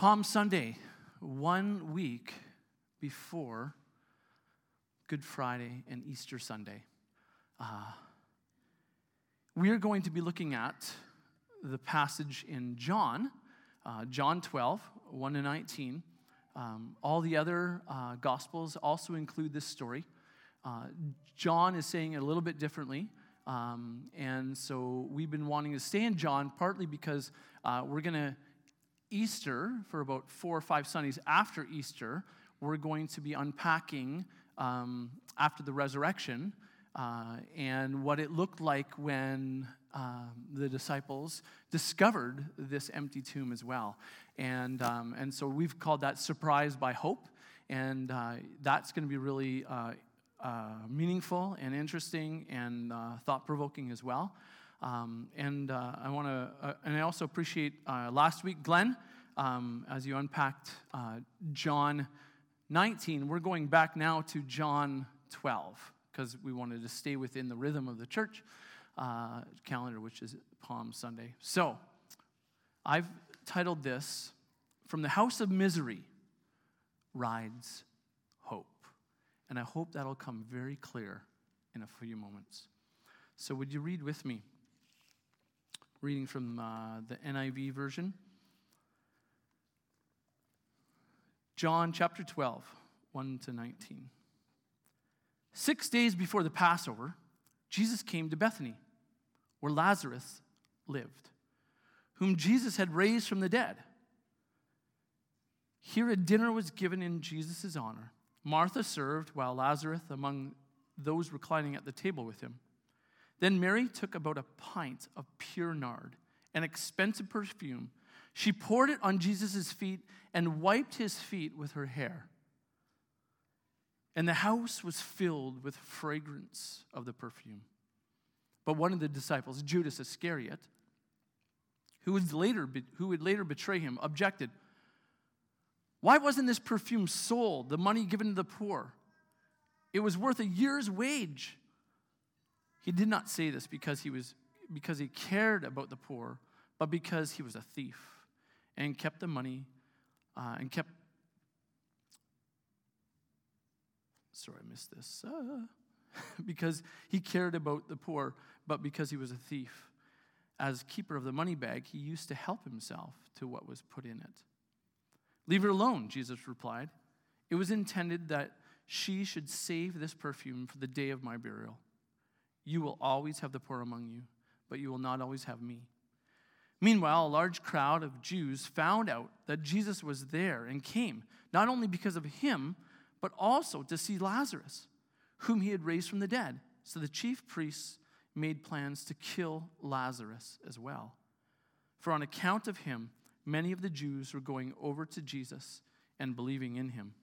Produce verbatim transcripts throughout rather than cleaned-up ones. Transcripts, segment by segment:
Palm Sunday, one week before Good Friday and Easter Sunday. Uh, we are going to be looking at the passage in John, uh, John twelve, one to nineteen. Um, all the other uh, Gospels also include this story. Uh, John is saying it a little bit differently. Um, and so we've been wanting to stay in John partly because uh, we're going to Easter, for about four or five Sundays after Easter, we're going to be unpacking um, after the resurrection uh, and what it looked like when uh, the disciples discovered this empty tomb as well. And um, and so we've called that Surprised by Hope, and uh, that's going to be really uh, uh, meaningful and interesting and uh, thought-provoking as well. Um, and uh, I want to, uh, and I also appreciate uh, last week, Glenn, um, as you unpacked uh, John nineteen. We're going back now to John twelve because we wanted to stay within the rhythm of the church uh, calendar, which is Palm Sunday. So I've titled this, "From the House of Misery Rides Hope." And I hope that'll come very clear in a few moments. So would you read with me? Reading from uh, the N I V version. John chapter twelve, one to nineteen. Six days before the Passover, Jesus came to Bethany, where Lazarus lived, whom Jesus had raised from the dead. Here a dinner was given in Jesus' honor. Martha served, while Lazarus among those reclining at the table with him. Then Mary took about a pint of pure nard, an expensive perfume. She poured it on Jesus' feet and wiped his feet with her hair. And the house was filled with fragrance of the perfume. But one of the disciples, Judas Iscariot, who would later, who would later betray him, objected. "Why wasn't this perfume sold, the money given to the poor? It was worth a year's wage." He did not say this because he was because he cared about the poor, but because he was a thief and kept the money uh, and kept. Sorry, I missed this. Uh, because he cared about the poor, but because he was a thief. As keeper of the money bag, he used to help himself to what was put in it. "Leave her alone," Jesus replied. "It was intended that she should save this perfume for the day of my burial. You will always have the poor among you, but you will not always have me." Meanwhile, a large crowd of Jews found out that Jesus was there and came, not only because of him, but also to see Lazarus, whom he had raised from the dead. So the chief priests made plans to kill Lazarus as well. For on account of him, many of the Jews were going over to Jesus and believing in him.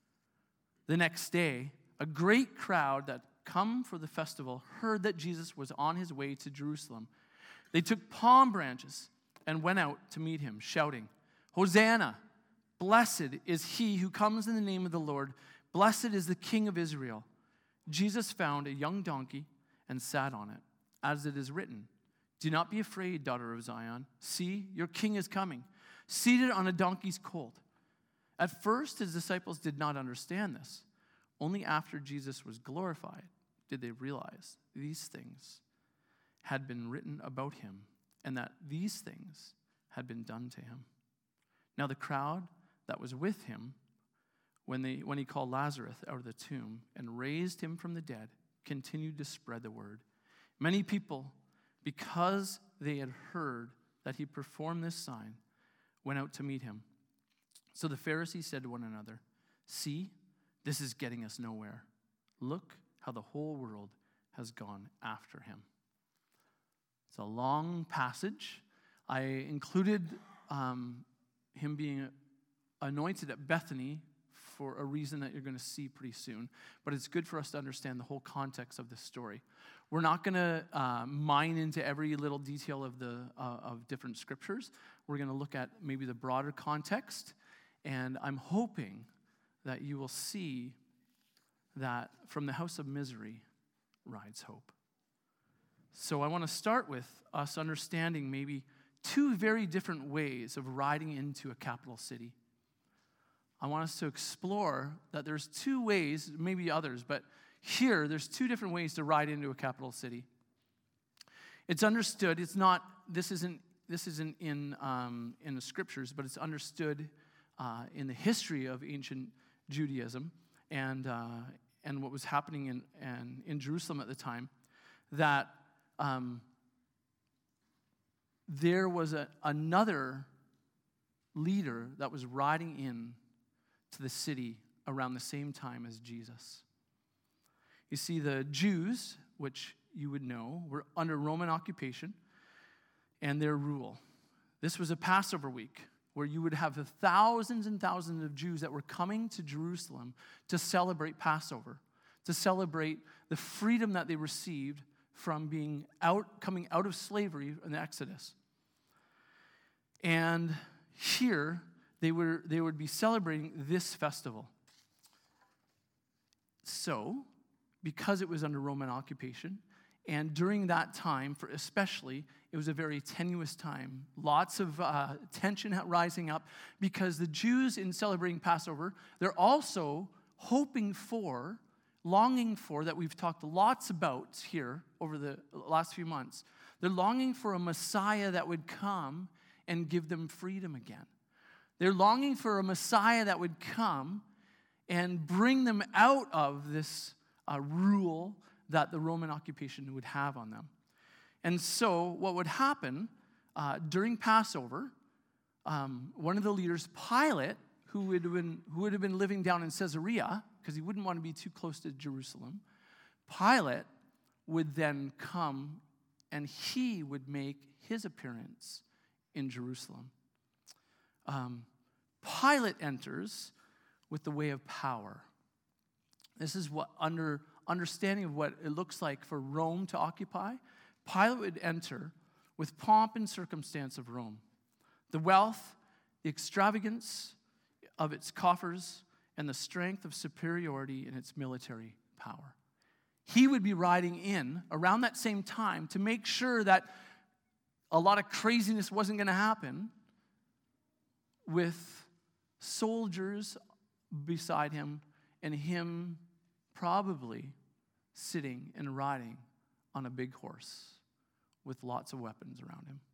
The next day, a great crowd that come for the festival heard that Jesus was on his way to Jerusalem. They took palm branches and went out to meet him, shouting, "Hosanna! Blessed is he who comes in the name of the Lord. Blessed is the King of Israel." Jesus found a young donkey and sat on it, as it is written, "Do not be afraid, daughter of Zion. See, your king is coming, seated on a donkey's colt." At first, his disciples did not understand this. Only after Jesus was glorified did they realize these things had been written about him and that these things had been done to him. Now the crowd that was with him when, they, when he called Lazarus out of the tomb and raised him from the dead continued to spread the word. Many people, because they had heard that he performed this sign, went out to meet him. So the Pharisees said to one another, "See, this is getting us nowhere. Look how the whole world has gone after him." It's a long passage. I included um, him being anointed at Bethany for a reason that you're going to see pretty soon. But it's good for us to understand the whole context of this story. We're not going to uh, mine into every little detail of the uh, of different scriptures. We're going to look at maybe the broader context. And I'm hoping that you will see that from the house of misery rides hope. So I want to start with us understanding maybe two very different ways of riding into a capital city. I want us to explore that there's two ways, maybe others, but here there's two different ways to ride into a capital city. It's understood, it's not, this isn't, this isn't in, um, in the scriptures, but it's understood uh, in the history of ancient Judaism and, uh, and what was happening in, in, in Jerusalem at the time, that um, there was a, another leader that was riding in to the city around the same time as Jesus. You see, the Jews, which you would know, were under Roman occupation and their rule. This was a Passover week where you would have the thousands and thousands of Jews that were coming to Jerusalem to celebrate Passover, to celebrate the freedom that they received from being out, coming out of slavery in the Exodus. And here, they were they would be celebrating this festival. So, because it was under Roman occupation, and during that time, for especially, it was a very tenuous time. Lots of uh, tension rising up because the Jews, in celebrating Passover, they're also hoping for, longing for, that we've talked lots about here over the last few months. They're longing for a Messiah that would come and give them freedom again. They're longing for a Messiah that would come and bring them out of this uh, rule that the Roman occupation would have on them. And so what would happen uh, during Passover, um, one of the leaders, Pilate, who would have been, who would have been living down in Caesarea, because he wouldn't want to be too close to Jerusalem, Pilate would then come and he would make his appearance in Jerusalem. Um, Pilate enters with the way of power. This is what under understanding of what it looks like for Rome to occupy. Pilate would enter with pomp and circumstance of Rome, the wealth, the extravagance of its coffers, and the strength of superiority in its military power. He would be riding in around that same time to make sure that a lot of craziness wasn't going to happen, with soldiers beside him and him probably sitting and riding on a big horse with lots of weapons around him.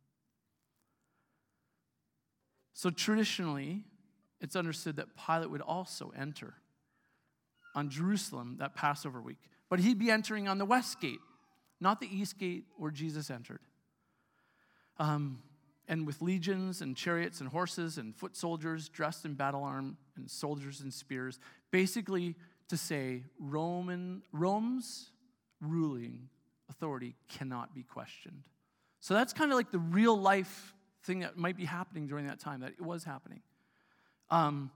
So traditionally, it's understood that Pilate would also enter on Jerusalem that Passover week. But he'd be entering on the west gate, not the east gate where Jesus entered. Um, and with legions and chariots and horses and foot soldiers dressed in battle armor and soldiers and spears, basically to say Roman Rome's ruling authority cannot be questioned. So that's kind of like the real life thing that might be happening during that time, that it was happening. Um,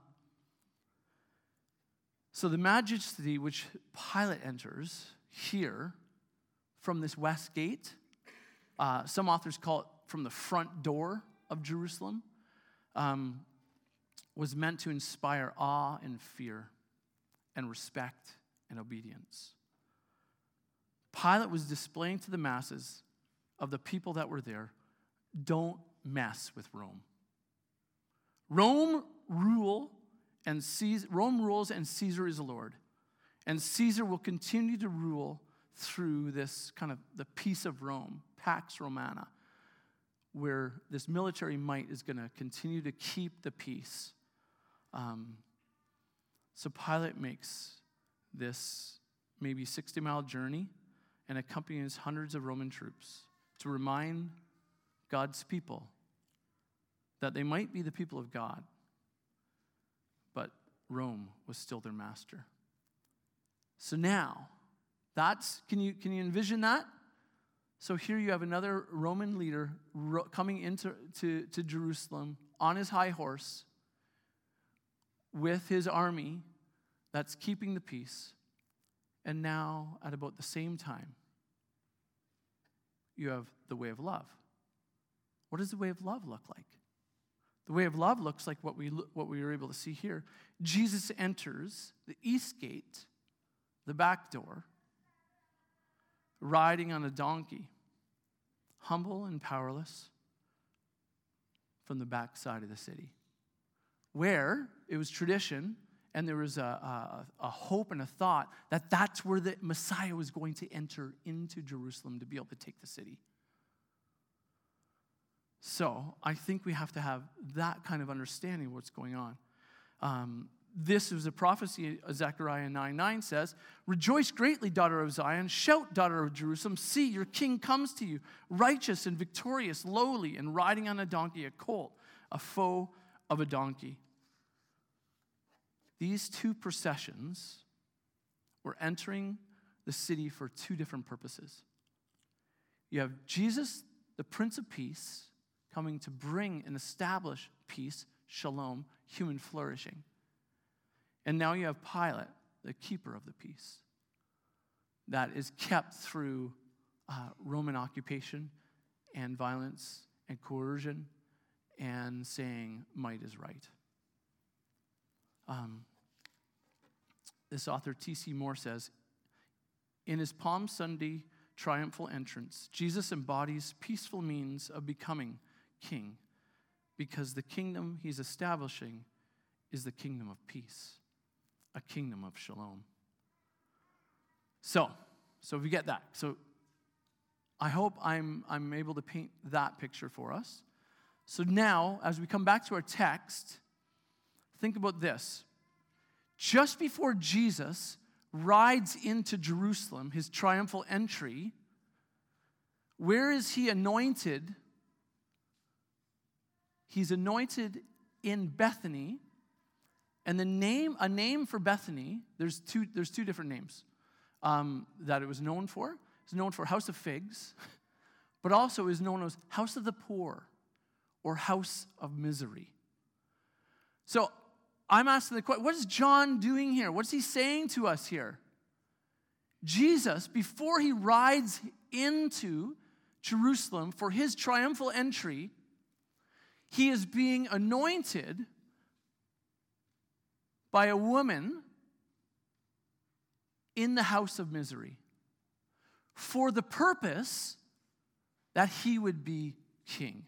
so the majesty which Pilate enters here from this west gate, uh, some authors call it from the front door of Jerusalem, um, was meant to inspire awe and fear and respect and obedience. Pilate was displaying to the masses of the people that were there, don't mess with Rome. Rome rule and Caesar, Rome rules and Caesar is Lord. And Caesar will continue to rule through this kind of the peace of Rome, Pax Romana, where this military might is going to continue to keep the peace. Um, so Pilate makes this maybe sixty-mile journey and accompanies hundreds of Roman troops to remind God's people that they might be the people of God, but Rome was still their master. So now, that's, can you, can you envision that? So here you have another Roman leader ro- coming into to, to Jerusalem on his high horse with his army that's keeping the peace. And now, at about the same time, you have the way of love. What does the way of love look like? The way of love looks like what we what we were able to see here. Jesus enters the east gate, the back door, riding on a donkey, humble and powerless, from the backside of the city, where it was tradition and there was a, a, a hope and a thought that that's where the Messiah was going to enter into Jerusalem to be able to take the city. So I think we have to have that kind of understanding of what's going on. Um, this is a prophecy, Zechariah nine nine says, "Rejoice greatly, daughter of Zion. Shout, daughter of Jerusalem. See, your king comes to you, righteous and victorious, lowly, and riding on a donkey, a colt, a foal of a donkey." These two processions were entering the city for two different purposes. You have Jesus, the Prince of Peace, coming to bring and establish peace, shalom, human flourishing. And now you have Pilate, the keeper of the peace, that is kept through uh, Roman occupation and violence and coercion and saying might is right. Um, this author, T C Moore, says, in his Palm Sunday triumphal entrance, Jesus embodies peaceful means of becoming king because the kingdom he's establishing is the kingdom of peace, a kingdom of shalom. So, so we get that. So I hope I'm, I'm able to paint that picture for us. So now, as we come back to our text, think about this. Just before Jesus rides into Jerusalem, his triumphal entry, where is he anointed? He's anointed in Bethany. And the name, a name for Bethany, there's two, there's two different names um, that it was known for. It's known for House of Figs, but also is known as House of the Poor or House of Misery. So I'm asking the question, what is John doing here? What's he saying to us here? Jesus, before he rides into Jerusalem for his triumphal entry, he is being anointed by a woman in the house of misery for the purpose that he would be king.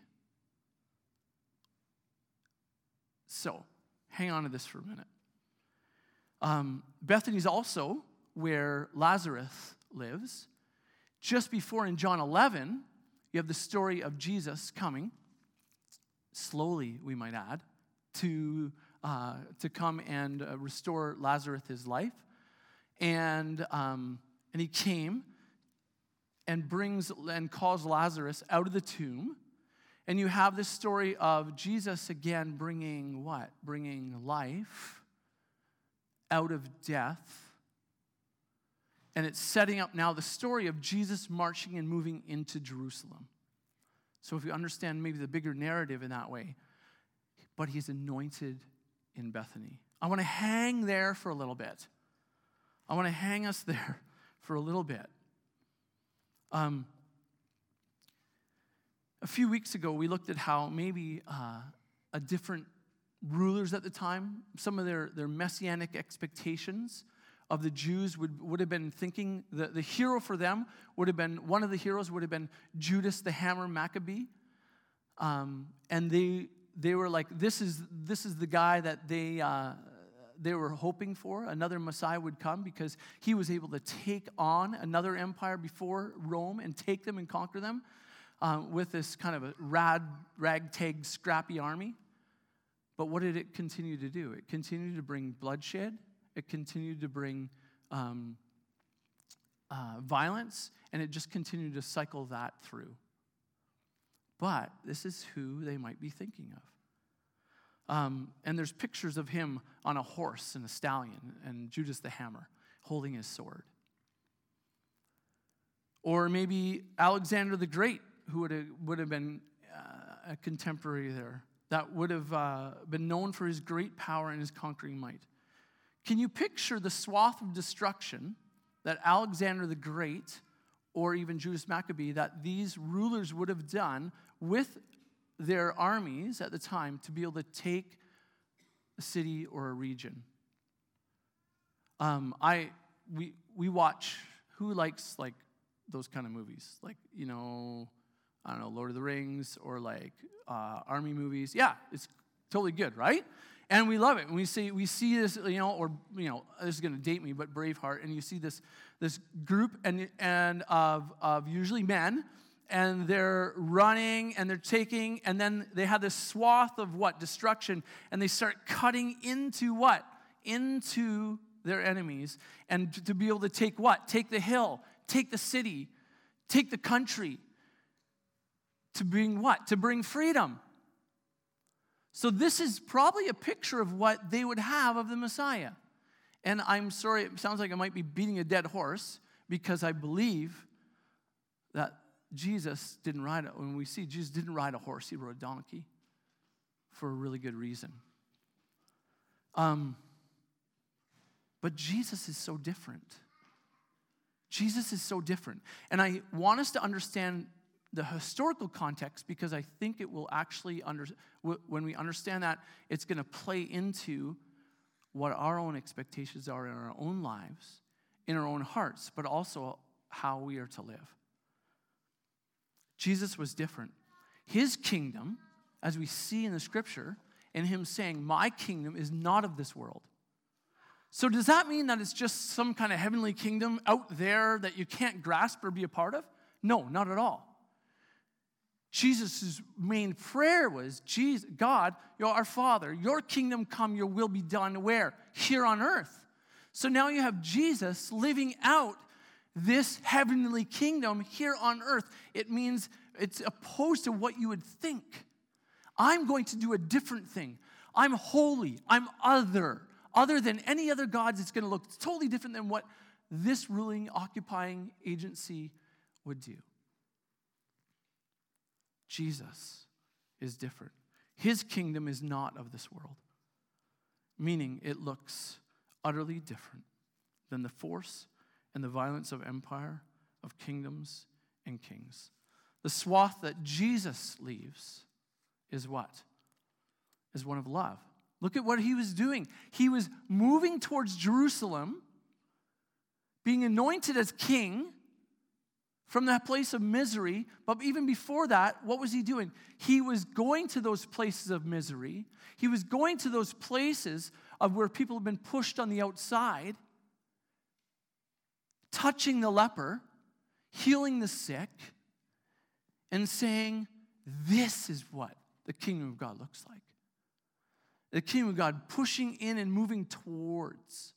So, hang on to this for a minute. Um, Bethany is also where Lazarus lives. Just before in John eleven, you have the story of Jesus coming, slowly we might add, to, uh, to come and uh, restore Lazarus' life. And, um, and he came and brings and calls Lazarus out of the tomb. And you have this story of Jesus again bringing what? Bringing life out of death. And it's setting up now the story of Jesus marching and moving into Jerusalem. So if you understand maybe the bigger narrative in that way, but he's anointed in Bethany. I want to hang there for a little bit. I want to hang us there for a little bit. Um, a few weeks ago, we looked at how maybe uh, a different rulers at the time, some of their, their messianic expectations of the Jews would, would have been thinking, the, the hero for them would have been, one of the heroes would have been Judas the Hammer Maccabee. Um, and they they were like, this is this is the guy that they uh, they were hoping for. Another Messiah would come because he was able to take on another empire before Rome and take them and conquer them uh, with this kind of a rad, ragtag, scrappy army. But what did it continue to do? It continued to bring bloodshed. It continued to bring um, uh, violence, and it just continued to cycle that through. But this is who they might be thinking of. Um, and there's pictures of him on a horse and a stallion, and Judas the Hammer holding his sword. Or maybe Alexander the Great, who would have, would have been uh, a contemporary there, that would have uh, been known for his great power and his conquering might. Can you picture the swath of destruction that Alexander the Great or even Judas Maccabee, that these rulers would have done with their armies at the time to be able to take a city or a region? Um, I we we watch, who likes like those kind of movies? Like, you know, I don't know, Lord of the Rings or like uh, army movies. Yeah, it's totally good, right? And we love it. And we see we see this, you know, or you know, this is going to date me, but Braveheart, and you see this this group and and of of usually men, and they're running and they're taking, and then they have this swath of what? Destruction, and they start cutting into what? Into their enemies, and to be able to take what? Take the hill, take the city, take the country. To bring what? To bring freedom. So this is probably a picture of what they would have of the Messiah. And I'm sorry, it sounds like I might be beating a dead horse, because I believe that Jesus didn't ride it. When we see Jesus didn't ride a horse, he rode a donkey for a really good reason. Um, but Jesus is so different. Jesus is so different. And I want us to understand the historical context, because I think it will actually, under, when we understand that, it's going to play into what our own expectations are in our own lives, in our own hearts, but also how we are to live. Jesus was different. His kingdom, as we see in the scripture, and him saying, my kingdom is not of this world. So does that mean that it's just some kind of heavenly kingdom out there that you can't grasp or be a part of? No, not at all. Jesus' main prayer was, Jesus, God, you're our Father, your kingdom come, your will be done where? Here on earth. So now you have Jesus living out this heavenly kingdom here on earth. It means it's opposed to what you would think. I'm going to do a different thing. I'm holy. I'm other. Other than any other gods, it's going to look totally different than what this ruling, occupying agency would do. Jesus is different. His kingdom is not of this world, meaning it looks utterly different than the force and the violence of empire, of kingdoms and kings. The swath that Jesus leaves is what? Is one of love. Look at what he was doing. He was moving towards Jerusalem, being anointed as king, from that place of misery. But even before that, what was he doing? He was going to those places of misery. He was going to those places of where people have been pushed on the outside, touching the leper, healing the sick, and saying, this is what the kingdom of God looks like. The kingdom of God pushing in and moving towards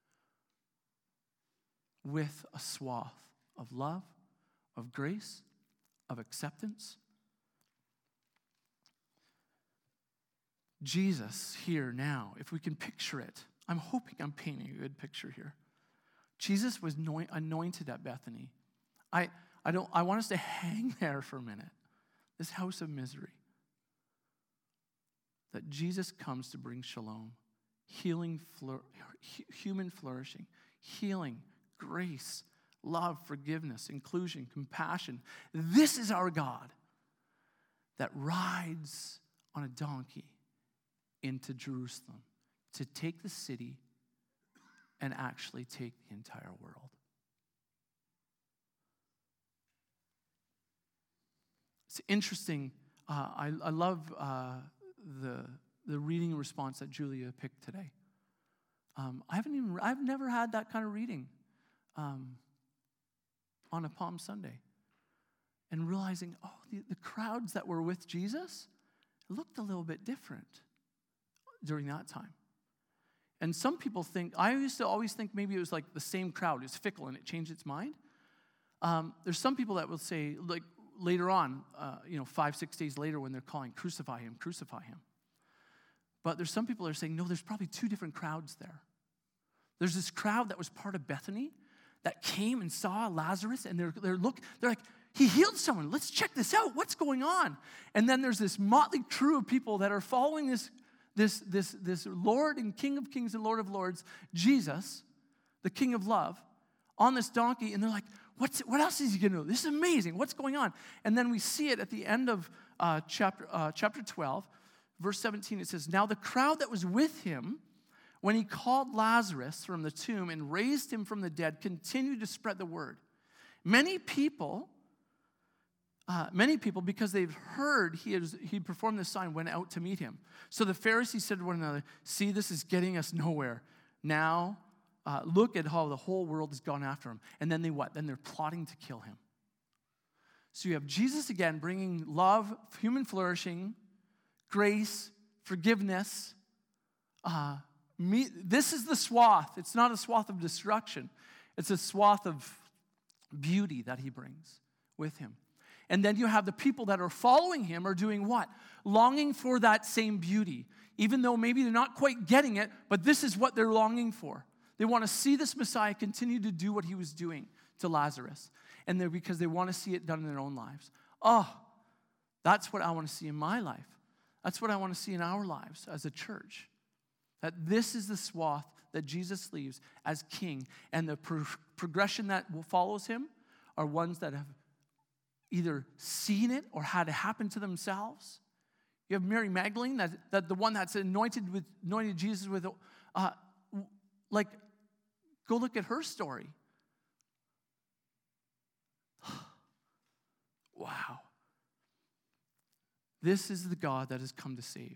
with a swath of love, of grace, of acceptance. Jesus here now, if we can picture it, I'm hoping I'm painting a good picture here. Jesus was anointed at Bethany. I, I, don't, I want us to hang there for a minute. This house of misery. That Jesus comes to bring shalom, healing, flour, human flourishing, healing, grace, love, forgiveness, inclusion, compassion. This is our God that rides on a donkey into Jerusalem to take the city and actually take the entire world. It's interesting. Uh, I, I love uh, the the reading response that Julia picked today. Um, I haven't even. I've never had that kind of reading. Um, on a Palm Sunday, and realizing, oh, the, the crowds that were with Jesus looked a little bit different during that time. And some people think, I used to always think maybe it was like the same crowd, it's fickle and it changed its mind. Um, there's some people that will say, like later on, uh, you know, five, six days later when they're calling, crucify him, crucify him. But there's some people that are saying, no, there's probably two different crowds there. There's this crowd that was part of Bethany, that came and saw Lazarus, and they're, they're, look, they're like, he healed someone. Let's check this out. What's going on? And then there's this motley crew of people that are following this, this, this, this Lord and King of Kings and Lord of Lords, Jesus, the King of Love, on this donkey, and they're like, What's, what else is he going to do? This is amazing. What's going on? And then we see it at the end of uh, chapter, uh, chapter twelve, verse seventeen. It says, now the crowd that was with him, when he called Lazarus from the tomb and raised him from the dead, continued to spread the word. Many people uh, many people, because they've heard he, has, he performed this sign, went out to meet him. So the Pharisees said to one another, see, this is getting us nowhere. Now, uh, look at how the whole world has gone after him. And then they what? Then they're plotting to kill him. So you have Jesus again bringing love, human flourishing, grace, forgiveness. Uh, me, this is the swath. It's not a swath of destruction. It's a swath of beauty that he brings with him. And then you have the people that are following him are doing what? Longing for that same beauty. Even though maybe they're not quite getting it, but this is what they're longing for. They want to see this Messiah continue to do what he was doing to Lazarus. And they're because they want to see it done in their own lives. Oh, that's what I want to see in my life. That's what I want to see in our lives as a church. That this is the swath that Jesus leaves as king. And the pro- progression that follows him are ones that have either seen it or had it happen to themselves. You have Mary Magdalene, that, that the one that's anointed with anointed Jesus with, uh, like, go look at her story. Wow. This is the God that has come to save.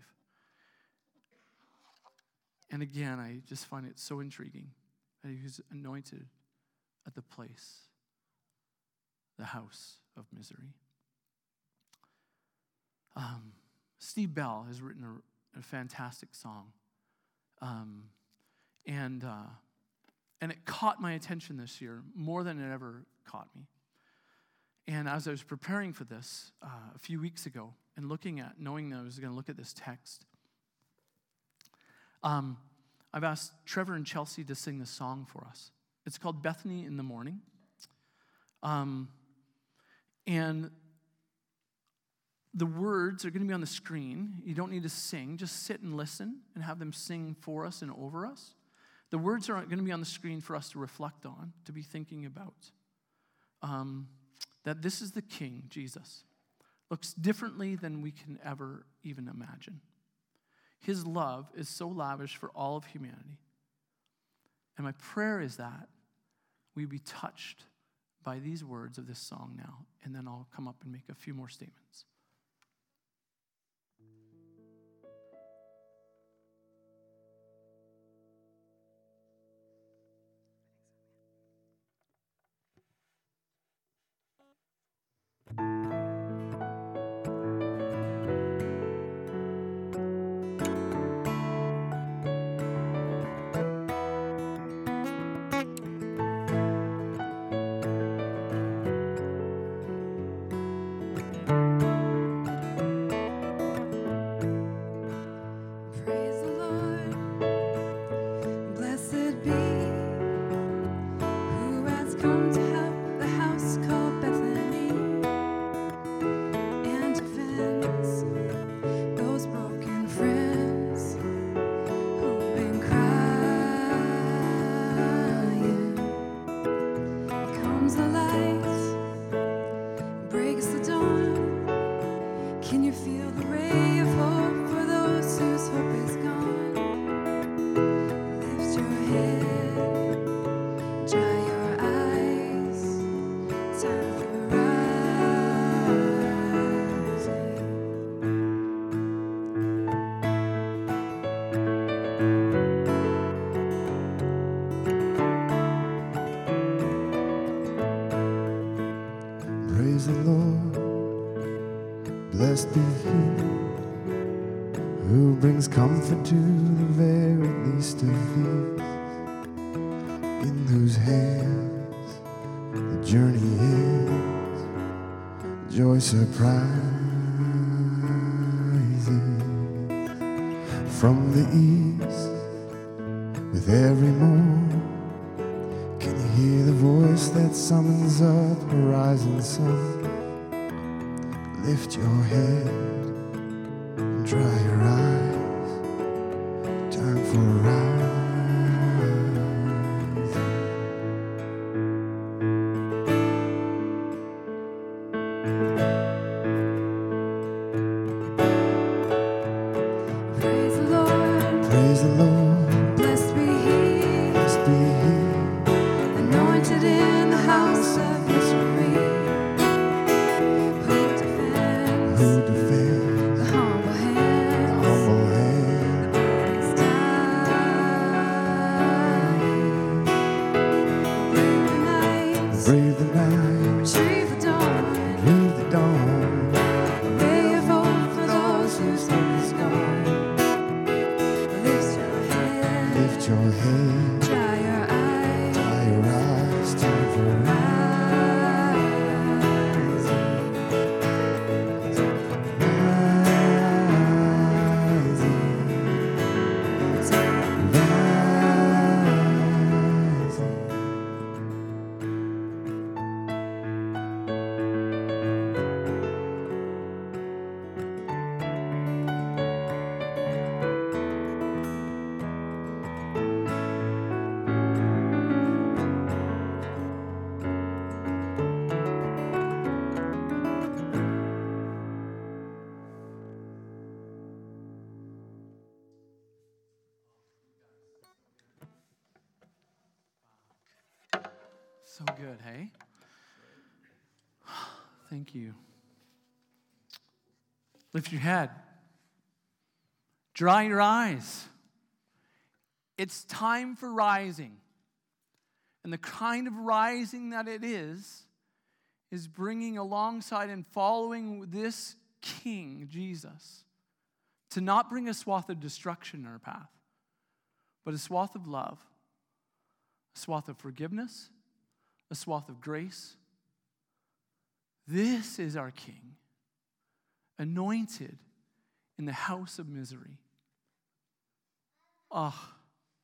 And again, I just find it so intriguing that he was anointed at the place, the house of misery. Um, Steve Bell has written a, a fantastic song. Um, and, uh, and it caught my attention this year more than it ever caught me. And as I was preparing for this uh, a few weeks ago and looking at, knowing that I was going to look at this text, um, I've asked Trevor and Chelsea to sing this song for us. It's called Bethany in the Morning. Um, and the words are going to be on the screen. You don't need to sing. Just sit and listen and have them sing for us and over us. The words are going to be on the screen for us to reflect on, to be thinking about. Um, that this is the King, Jesus. Looks differently than we can ever even imagine. His love is so lavish for all of humanity. And my prayer is that we be touched by these words of this song now, and then I'll come up and make a few more statements. Praise the Lord, blessed be He who brings comfort to the very least of these, in whose hands the journey is joy surprises. From the east, with every morn, can you hear the voice that summons up horizon sun? Lift your head and dry your eyes. Time for a rise. Praise the Lord. Praise the Lord. Blessed be He, Blessed be He anointed in the house of misery, who So good, hey? Thank you. Lift your head. Dry your eyes. It's time for rising. And the kind of rising that it is, is bringing alongside and following this King, Jesus, to not bring a swath of destruction in our path, but a swath of love, a swath of forgiveness, a swath of grace. This is our King, anointed in the house of misery. Ah, oh,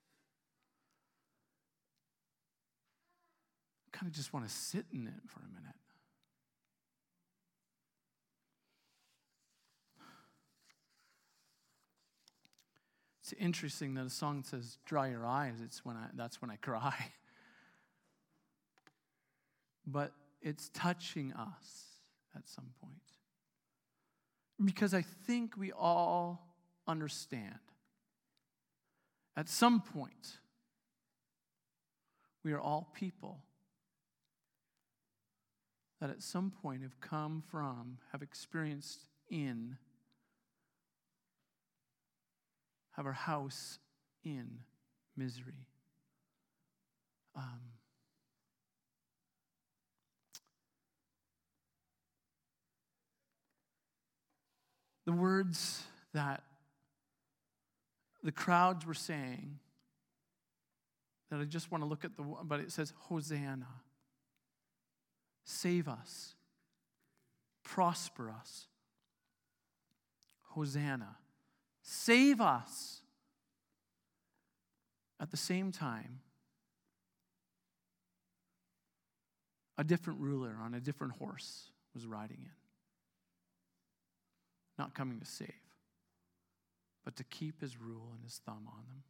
I kind of just want to sit in it for a minute. It's interesting that a song says, dry your eyes. It's when I, that's when I cry. But it's touching us at some point. Because I think we all understand. At some point, we are all people that at some point have come from, have experienced in, have our house in misery. Um, the words that the crowds were saying, that I just want to look at the, but it says, Hosanna. Save us. Prosper us. Hosanna. Save us. At the same time, a different ruler on a different horse was riding in. Not coming to save, but to keep his rule and his thumb on them.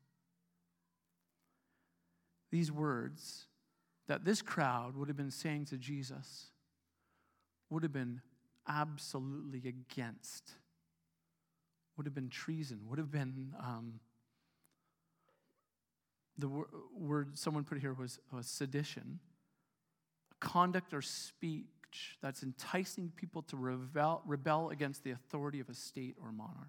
These words that this crowd would have been saying to Jesus would have been absolutely against, would have been treason, would have been, um, the wor- word someone put here was, was sedition, conduct or speech that's enticing people to rebel, rebel against the authority of a state or monarch.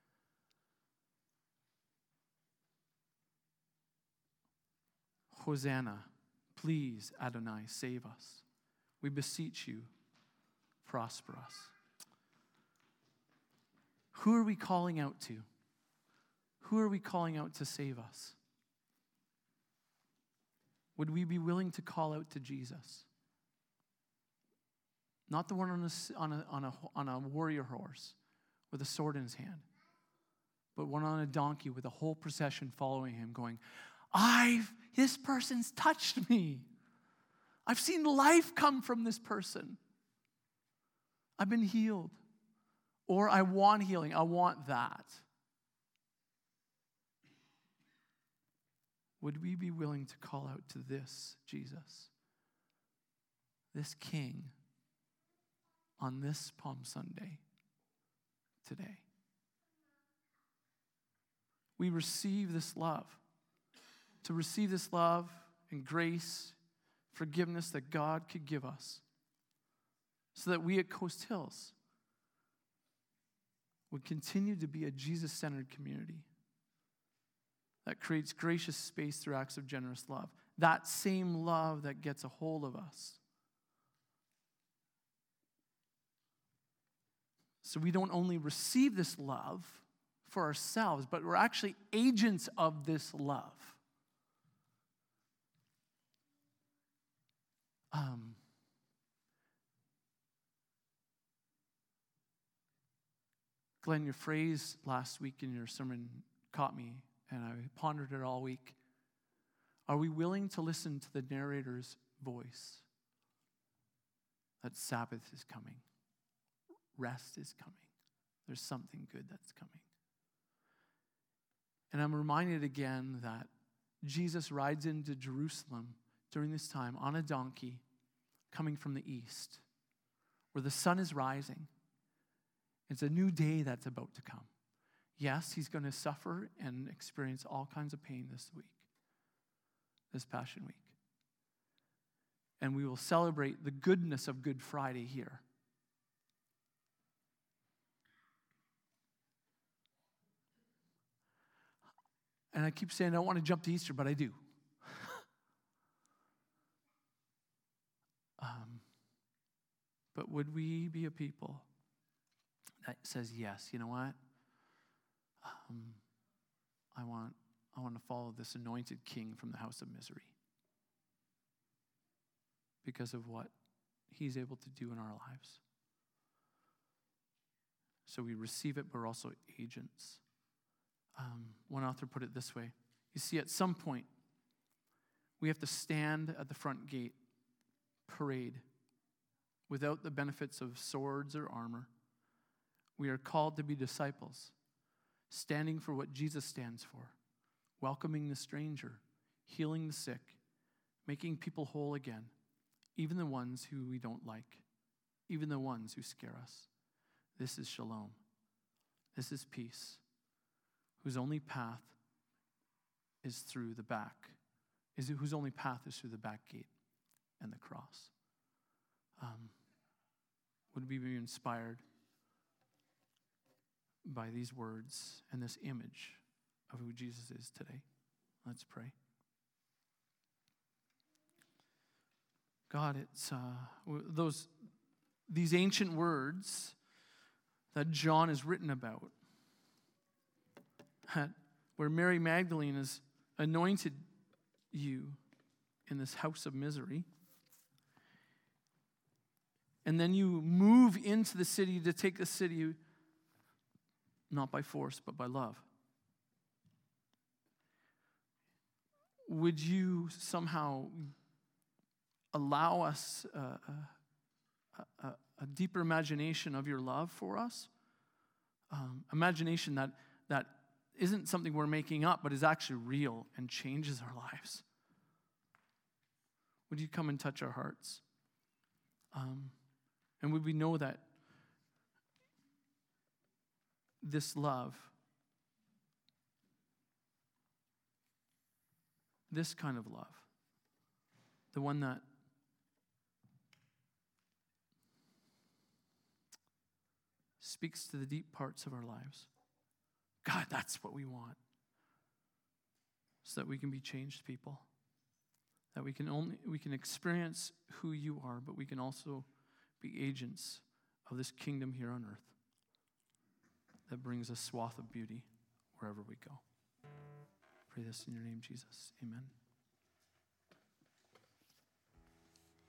Hosanna, please, Adonai, save us. We beseech you, prosper us. Who are we calling out to? Who are we calling out to save us? Would we be willing to call out to Jesus? Not the one on a, on a, on a, on a warrior horse with a sword in his hand, but one on a donkey with a whole procession following him going, I've, this person's touched me. I've seen life come from this person. I've been healed. Or I want healing. I want that. Would we be willing to call out to this Jesus, this King, on this Palm Sunday today? We receive this love. To receive this love and grace, forgiveness that God could give us, so that we at Coast Hills would continue to be a Jesus-centered community that creates gracious space through acts of generous love. That same love that gets a hold of us. So we don't only receive this love for ourselves, but we're actually agents of this love. Um, Glenn, your phrase last week in your sermon caught me, and I pondered it all week. Are we willing to listen to the narrator's voice? That Sabbath is coming. Rest is coming. There's something good that's coming. And I'm reminded again that Jesus rides into Jerusalem during this time on a donkey coming from the east, where the sun is rising. It's a new day that's about to come. Yes, he's going to suffer and experience all kinds of pain this week, this Passion Week. and we will celebrate the goodness of Good Friday here. And I keep saying I don't want to jump to Easter, but I do. um, but would we be a people that says, yes, you know what? Um, I want, I want to follow this anointed king from the house of misery because of what he's able to do in our lives. So we receive it, but we're also agents. Um, one author put it this way. You see, at some point, we have to stand at the front gate, parade, without the benefits of swords or armor. We are called to be disciples, standing for what Jesus stands for, welcoming the stranger, healing the sick, making people whole again, even the ones who we don't like, even the ones who scare us. This is shalom. This is peace, whose only path is through the back, is whose only path is through the back gate and the cross. Um, would we be inspired by these words and this image of who Jesus is today? Let's pray. God, it's uh, those these ancient words that John has written about, where Mary Magdalene has anointed you in this house of misery. And then you move into the city to take the city not by force, but by love. Would you somehow allow us a, a, a, a deeper imagination of your love for us? Um, imagination that, that isn't something we're making up, but is actually real and changes our lives. Would you come and touch our hearts? Um, and would we know that this love, this kind of love, the one that speaks to the deep parts of our lives, God, that's what we want. So that we can be changed people. That we can only we can experience who you are, but we can also be agents of this kingdom here on earth that brings a swath of beauty wherever we go. Pray this in your name, Jesus. Amen.